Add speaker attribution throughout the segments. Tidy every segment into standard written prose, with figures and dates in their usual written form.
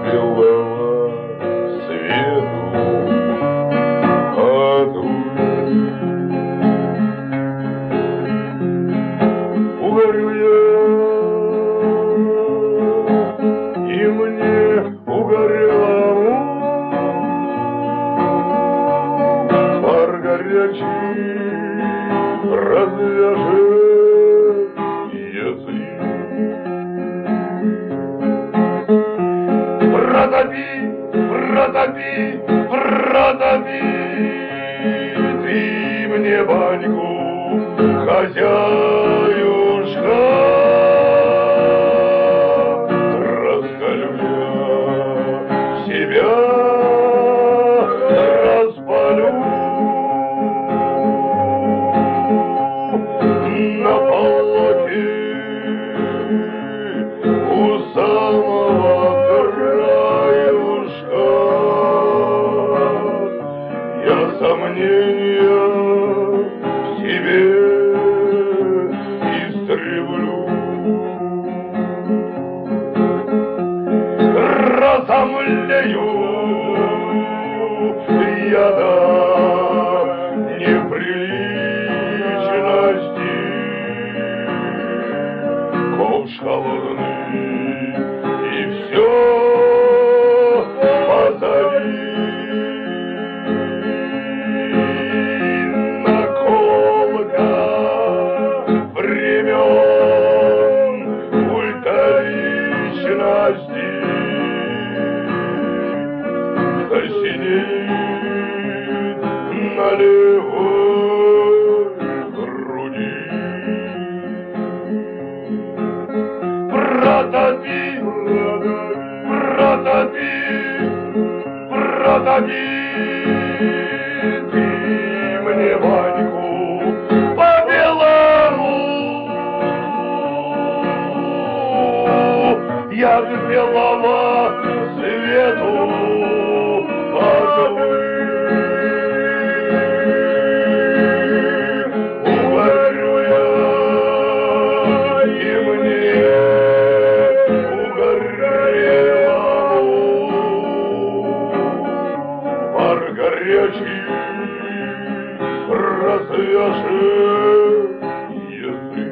Speaker 1: белого свету адуй. Угорю я, и мне угорелому пар горячий развяжет язык. Протопи, протопи, протопи ты мне баньку, хозяюшка. Раскалю я себя, распалю на полоте у самого краюшка. Я сомнения в себе истреблю. Разомлею я до неприличности, ковш холодный и все позови. Наколка времен ульталичности засинеет на левой груди. Протопи, протопи, протопи ты мне баньку по белому. Я к белого свету адуй. Угорю я, и мне угорелому пар горячий развяжет язык.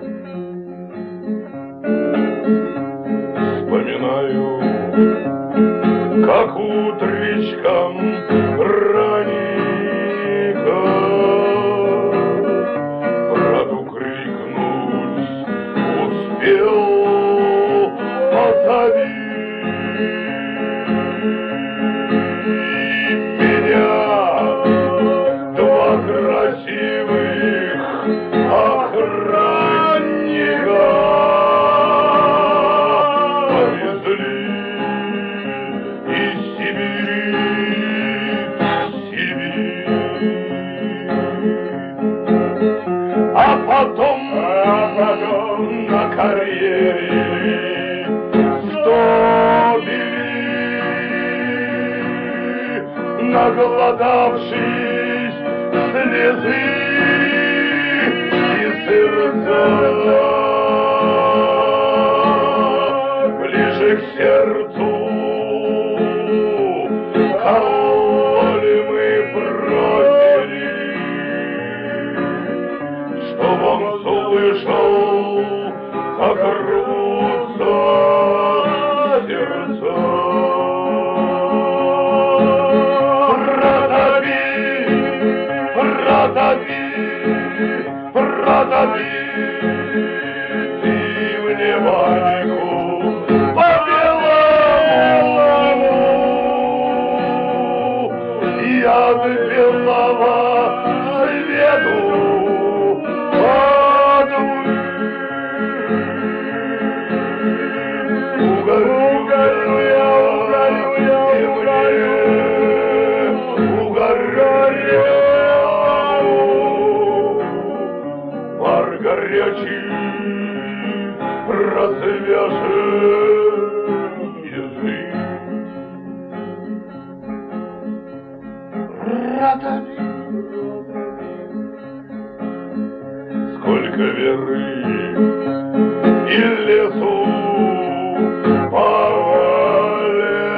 Speaker 1: Вспоминаю, как утречком раненько брату крикнуть успел: позови меня. Два красивых охранника повезли из Сибири в Сибирь. А потом на карьере стопили, наголодавшись слезы и сердца ближе к сердцу. Кололи мы бросили, чтоб он слышал, как рвутся сердца. Протопи, протопи, протопи ты мне баньку по белому. Я к белого свету адуй. Угорю я, и мне угорелому пар горячий развяжет язык. Сколько веры и лесу повалено,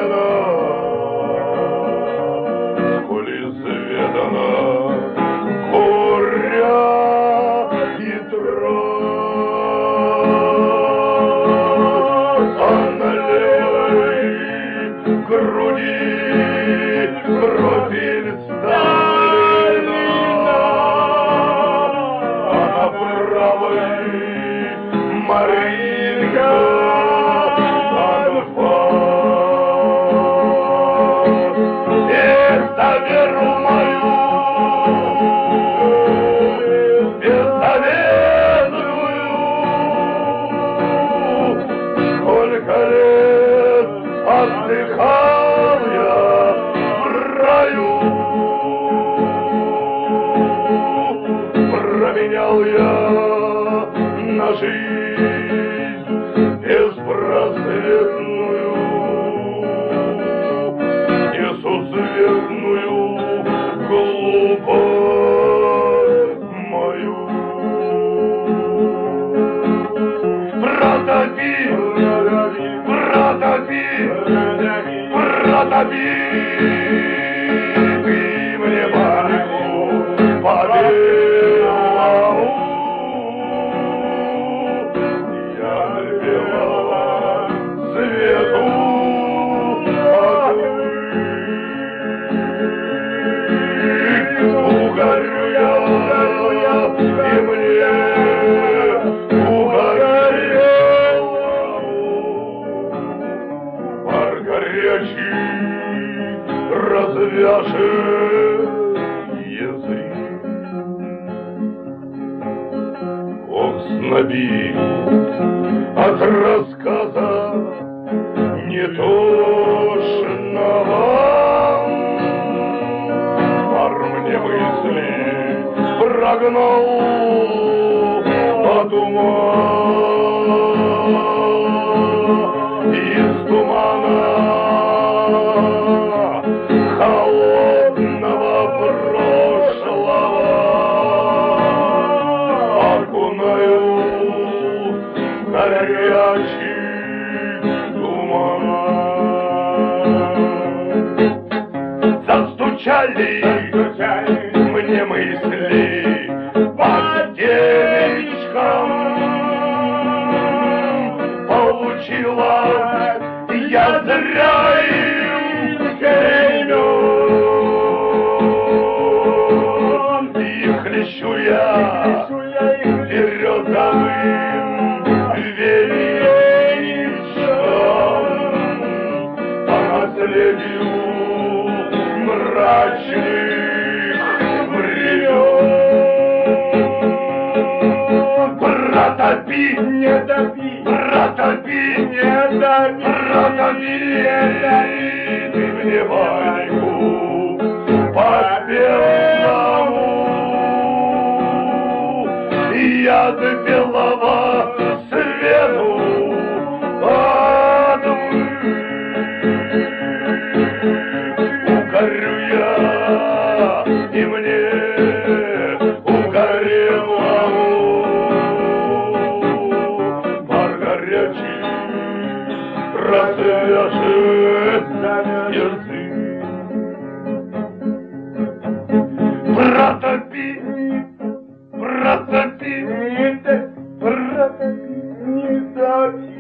Speaker 1: Маринка, и заверу мою бесполезную, сколько лет отдыхал я в раю, променял я на жизнь беспросветную, несусветную глупость мою. Протопи, протопи, протопи ты мне памятку по белому. Я белого свету угорю я, и мне угорел пар горячий развяжет язык. Ох, снобит от рассказа нетошного, пар мне мысли прогнал от ума. Из тумана холодного прошлого окунаю горячий туман. Застучали мне мысли по темечкам, получилось я зря им клеймен, и хлещу я березовым величком по наследию мрачных времен. Протопи, не топи, протопи, не топи, протопи, не топи ты мне баньку по белому. Я до белого свету отмыть. Угорю я, и мне угорелому пар горячий развяжет язык. Протопи, протопи, протопи, не топи.